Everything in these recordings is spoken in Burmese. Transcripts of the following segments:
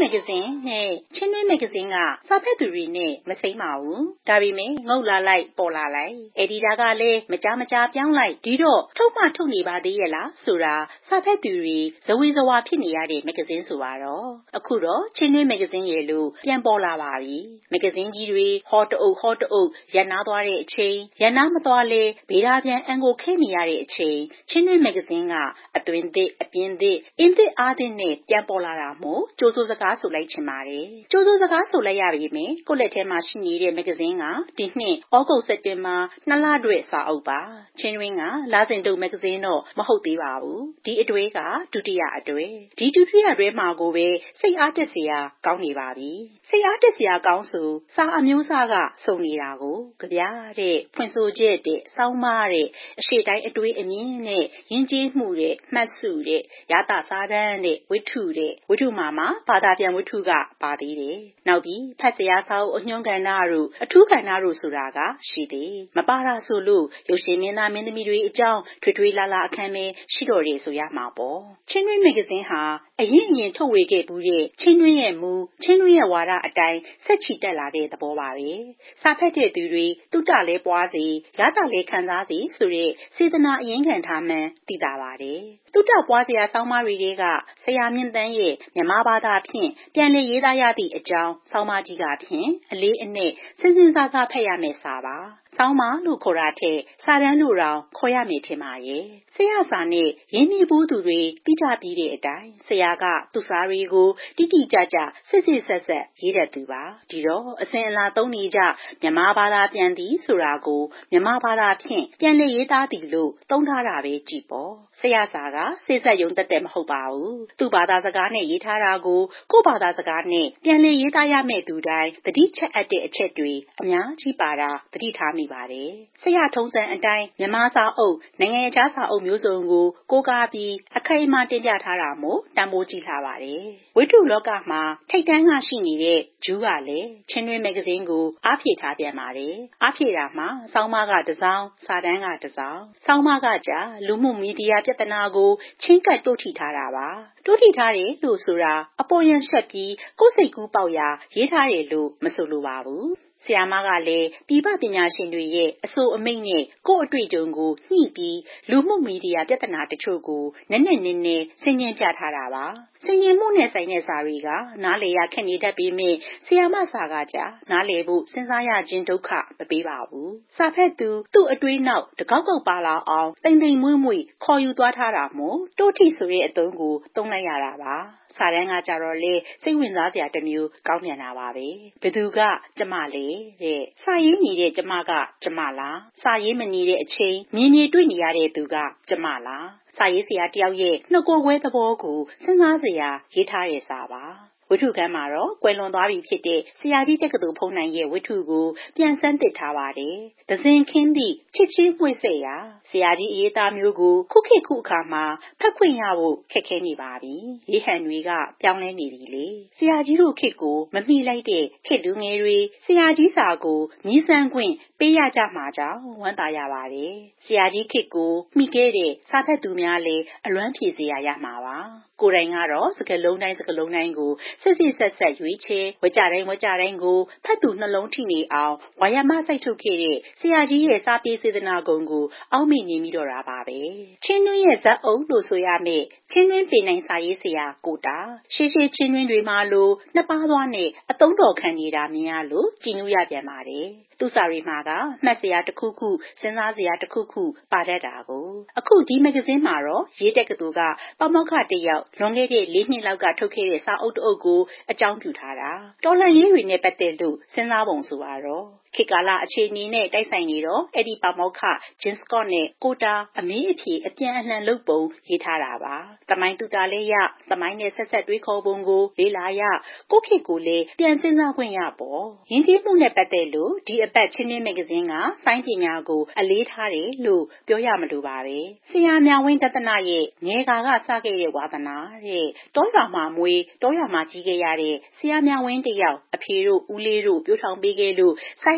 magazine နဲ့ချင်းတွင်း magazine ကစာဖတ်သူတွေနဲ့မစိမ့်ပါဘူးဒါပေမဲ့ငုတ်လာလိုက်ပေါ်လာလိုက်အက်ဒီတာကလည်းမကြာပြောင်းလိုက်ဒီတော့ထုတ်မှထုတ်နေပါသေးရဲ့လားဆိုတာစာဖတ်သူတွေဇဝေဇဝါဖြစ်နေရတဲ့ magazine ဆိုပါတော့အခုတော့ချင်းတွင်း magazine ရဲ့လို့ပြန်ပေါ်လာပါပြီ magazine ကြီးတွေဟောတအုပ်ရပ်နားသွားတဲ့အချိန်ရပ်နားမသွားလဲဗေဒပြန်အန်ကိုခဲနေရတဲ့အချိန်ချင်းတွင်း magazine ကအသွင်သစ်အပြင်သစ်အင်သစ်အားသစ်နဲ့ပြန်ပေါ်လာတာမို့ကြိုးစိုးစကားဆိုလိုက်ချင်ပါတယ်ကြိုးစိုးစကားဆိုလိုက်ရပြီမယ်ကိုယ့်လက်ထဲမှာရှိနေတဲ့ magazine ကဒီနှစ်ဩဂုတ်စက်တင်ဘာ2လအတွက်စာအုပ်ပါချင်းတွင်းကလာစဉ်တုပ် magazine တော့မဟုတ်သေးပါဘူးဒီအတွဲကဒုတိယအတွဲဒီဒုတိယအတွဲမှာကိုပဲစိတ်အားတက်စရာကောင်းနေပါပြီစိတ်အားတက်စရာကောင်းဆိုစာအမျိုးအစားကစုံနေတာကိုကြပြတဲ့ဖွင့်ဆိုချက်တဲ့စောင်းမားတဲ့အရှိတိုင်းအတွဲအမြင့်နဲ့ယဉ်ကျေးမှုတဲ့မှတ်စုတဲ့ရတာစာတန်းတဲ့ဝတ္ထုတဲ့ဝတ္ထုမှာဘာသာပြန်ဝတ္ထုကပါသေးတယ်နောက်ပြီးဖတ်စရာစာအုပ်အညွှန်းကဏ္ဍတို့အထူးကဏ္ဍတို့ဆိုတာကရှိသေးမပါတာဆိုလို့ရုပ်ရှင်မင်းသားမင်းသမီးတွေအကြောင်းထွေလာအခန်းပဲရှိတော့တယ်ဆိုရမှာပေါ့ချင်းတွင်း magazine ဟာအရင်ထုတ်ဝေခဲ့ဘူးတဲ့ချင်းတွင်းရဲ့မူချင်းတွင်းရဲ့ဝါဒအတိုင်းဆက်ချီတက်လာတဲ့သဘောပါပဲစာဖတ်တဲ့သူတွေတုတလဲပွားစီရတာလဲခံစားစီဆိုတဲ့စေတနာအရင်ခံထားမှန်းသိတာပါတယ်တုတပွားစရာစောင်းမတွေဆရာမြင့်တန်းရဲ့မြန်မာဘာသာဖြင့်ပြန်လည်ရေးသားရသည့်အကြောင်းစောင်းမကြီးကဖြင့်အလေးအနက်စဉ်းစားဖတ်ရမယ့်စာပါစောင်းမလို့ခေါ်တာထက်စာတန်းလို့တောင်ခေါ်ရမယ်ထင်ပါရဲ့ဆရာစာနဲ့ရင်းနှီးဘူးသူတွေသိကြပြီးတဲ့အတိုင်းဆရာကသူ့စာတွေကိုတိကြဆက်ရေးတတ်သူပါဒီတော့အစဉ်အလာသုံးနေကြမြန်မာဘာသာပြန်သည်ဆိုတာကိုမြန်မာဘာသာဖြင့်ပြန်လည်ရေးသားသည်လို့သုံးထားတာပဲကြည့်ပေါ့ဆရာစာကစေဆက်ယုံတက်မဟုတ်ပါဘူးသူ့ဘာသာစကားနဲ့ရေးထားတာကိုကိုယ့်ဘာသာစကားနဲ့ပြန်လည်ရေးသားရမယ့်သူတိုင်းသတိချက်အပ်တဲ့အချက်တွေအများကြီးပါတာသတိထားမိပါတယ်ဆရာထုံးစံအတိုင်းမြန်မာစာအုပ်နိုင်ငံခြားစာအုပ်မျိုးစုံကိုကိုးကားပြီးအခိုင်အမာတင်ပြထားတာမို့တန်ဖိုးကြီးလာပါတယ်ဝိတုလောကမှာထိတ်တန်းကရှိနေတဲ့ဂျူးကလည်းချင်းတွင်း magazine ကိုအားဖြည့်ထားပြန်ပါတယ်အားဖြည့်တာမှာစောင်းမကတစ်စောင်းစာတန်းကတစ်စောင်းစောင်းမကကြာလူမှုမီဒီယာပြဿနာကိုချင်းကပ်တိုးထိထားတာပါတိုးထိထားတယ်လို့ဆိုတာအပေါ်ယံရှက်ပြီးကိုယ်စိတ်ကူးပေါက်ရာရေးထားတယ်လို့မဆိုလိုပါဘူးဆရာမကလည်းပြည်ပပညာရှင်တွေရဲ့အဆိုအမိန့်နဲ့ကိုယ့်အတွေ့အကြုံကိုညှိပြီးလူမှုမီဒီယာပြဿနာတချို့ကိုနည်းဆင်ခြင်ပြထားတာပါဆင်ခြင်မှုနဲ့ဆိုင်တဲ့စာတွေကနားလည်ရခက်နေတတ်ပေမဲ့ဆရာမစာကကြာနားလည်ဖို့စဉ်းစားရခြင်းဒုက္ခမပေးပါဘူးစာဖတ်သူသူ့အတွေးနောက်တကောက်ပါလာအောင်တိမ်မွေ့ခေါ်ယူသွားထားတာမို့တိုးထိဆိုတဲ့အသုံးကိုသုံးလိုက်ရတာပါစာတန်းကကြတော့လေစိတ်ဝင်စားစရာတစ်မျိုးကောင်းပြန်တာပါပဲဘယ်သူကကျမလဲတဲ့စာရေးနေတဲ့ကျမကကျမလားစာရေးမနေတဲ့အချိန်မြင်တွေ့နေရတဲ့သူကကျမလားစာရေးဆရာတယောက်ရဲ့နှုတ်ကိုယ်ဝဲသဘောကိုစဉ်းစားစရာရေးထားတဲ့စာပါဝတ္ထုခန်းမှာတော့ကွယ်လွန်သွားပြီဖြစ်တဲ့ဆရာကြီးတက္ကသိုလ်ဖုံးနိုင်ရဲ့ဝတ္ထုကိုပြန်စမ်းသစ်ထားပါတယ်။ဒဇင်ခင်းသည့်ချစ်ချင်းမွေ့ဆက်ရာဆရာကြီးအရေးသားမျိုးကိုခုခေတ်ခုအခါမှာဖတ်ခွင့်ရဖို့ခက်ခဲနေပါပြီ။ရေးဟန်တွေကပြောင်းလဲနေပြီလေ။ဆရာကြီးတို့ခေတ်ကိုမမီလိုက်တဲ့ခေတ်လူငယ်တွေဆရာကြီးစာကိုမြည်စမ်းခွင့်ပေးရကြမှာကြောင့်ဝမ်းသာရပါတယ်။ဆရာကြီးခေတ်ကိုမိခဲ့တဲ့စာဖတ်သူများလည်းအလွမ်းဖြေစရာရမှာပါ။ကိုယ်တိုင်ကတော့စကလုံးတိုင်းကိုစစ်ဆက်ရွေးချယ်ဝကြတိုင်းကိုဖတ်သူနှလုံးထိနေအောင်ဝါရမစိုက်ထုတ်ခဲ့တဲ့ဆရာကြီးရဲ့စာပေစေတနာဂုဏ်ကိုအောက်မေ့နေမိတော့တာပါပဲချင်းတွင်းရဲ့ဇက်အုပ်လို့ဆိုရမယ့်ချင်းတွင်းပေနိုင်စာရေးဆရာကိုတာရှေးချင်းတွင်းတွေမှာလို့နှစ်ပါးသွားနဲ့အသုံးတော်ခံနေတာမြင်ရလို့ကြည်နူးရပြန်ပါတယ်သူ့စာတွေမှာကမှတ်စရာတစ်ခုစဉ်းစားစရာတစ်ခုပါတတ်တာကိုအခုဒီမဂ္ဂဇင်းမှာတော့ရေးတက္ကသိုလ်ကပမောက္ခတစ်ယောက်လွန်ခဲ့တဲ့4နှစ်လောက်ကထုတ်ခဲ့တဲ့စာအုပ်တစ်အုပ်ကိုအကြောင်းပြုထားတာတော်လှန်ရေးတွေနဲ့ပတ်သက်လို့စဉ်းစားပုံဆိုတော့ခေတ်ကာလအခြေအနေနဲ့တိုက်ဆိုင်နေတော့အဲ့ဒီပမောက္ခဂျင်စကော့နဲ့ကိုတာအမေးအဖြေအပြန်အလှန်လုပ်ပုံရေးထားတာပါသမိုင်းတူတာလဲရသမိုင်းနဲ့ဆက်တွေးခေါ်ပုံကိုလေ့လာရကိုခေတ်ကိုလည်းပြန်စဉ်းစားခွင့်ရပေါ့ယဉ်ကျေးမှုနဲ့ပတ်သက်လို့ဒီအပတ်ချင်းတွင်းမဂ္ဂဇင်းကစိုင်းပညာကိုအလေးထားတယ်လို့ပြောရမလိုပါပဲဆရာမြဝင်းဒသနရဲ့ငယ်ကာကစခဲ့တဲ့ဝါသနာတဲ့တောရွာမှာမွေးတောရွာမှာကြီးခဲ့ရတဲ့ဆရာမြဝင်းတယောက်အဖေတို့ဦးလေးတို့ပြောထောင်ပေးခဲ့လို့စို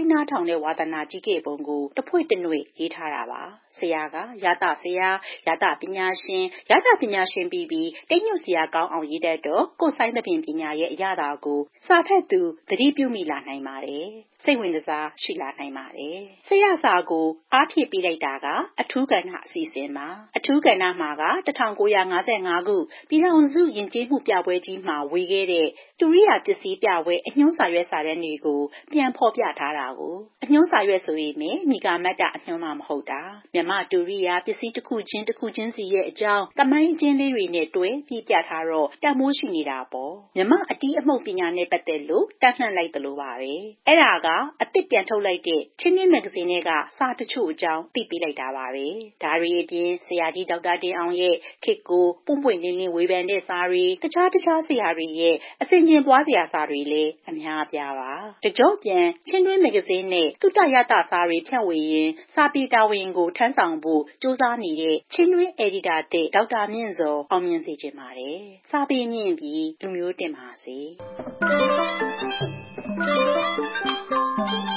င်းနားထောင်တဲ့ဝါသနာကြီးခဲ့ပုံကိုတဖွဲ့တနွေရေးထားတာပါဆရာကရတဆရာရတပညာရှင်ပြီးတိတ်ညွတ်စရာကောင်းအောင်ရေးတတ်တော့ကိုယ်ဆိုင်သဖြင့်ပညာရဲ့အရာတာကိုစာဖတ်သူသတိပြုမိလာနိုင်ပါတယ်စိတ်ဝင်စားရှိလာနိုင်ပါတယ်ဆရာစာကိုအားဖြည့်ပေးလိုက်တာကအထူးကဏ္ဍအစီအစဉ်မှာအထူးကဏ္ဍမှာက1955ခုပြည်ထောင်စုယဉ်ကျေးမှုပြပွဲကြီးမှာဝေခဲ့တဲ့တူရိယာပစ္စည်းပြပွဲအညွှန်းစာရွက်စာတမ်းတွေကိုပြန်ဖော်ပြထားတာကိုအညွှန်းစာရွက်ဆိုရင်မိဂါမတ္တအညွှန်းမှမဟုတ်တာမြမတူရိယာပစ္စည်းတစ်ခုချင်းစီရဲ့အကြောင်းတမိုင်းချင်းလေးတွေနဲ့တွဲပြီးပြထားတော့တမိုးရှိနေတာပေါ့မြမအတီးအမှုတ်ပညာနဲ့ပတ်သက်လို့တတ်လှမ်းလိုက်သလိုပါပဲအဲ့ဒါကအသစ်ပြန်ထုတ်လိုက်တဲ့ချင်းချင်းမဂ္ဂဇင်းတွေကစာတချို့အကြောင်းသိပေးလိုက်တာပါပဲဒါတွေအပြင်ဆရာကြီးဒေါက်တာတင်အောင်ရဲ့ခေတ်ကိုပွင့်လင်းလင်းဝေဖန်တဲ့စာတွေတခြားဆရာတွေရဲ့အစဉ်ကျင်ပွားစရာစာတွေလည်းအများအပြားပါတကြောပြန်ချင်းတွင်းမဂ္ဂဇင်းနဲ့သုတရတစာတွေဖြန့်ဝေရင်စာပေတာဝန်ကိုထမ်းဆောင်ဖို့စ조사နေတဲ့ချင်းတွင်းအယ်ဒီတာတဲ့ဒေါက်တာမြင့်စောအောင်မြင်စေချင်ပါတယ်စာပေမြင့်ပြီးလူမျိုးတင်ပါစေ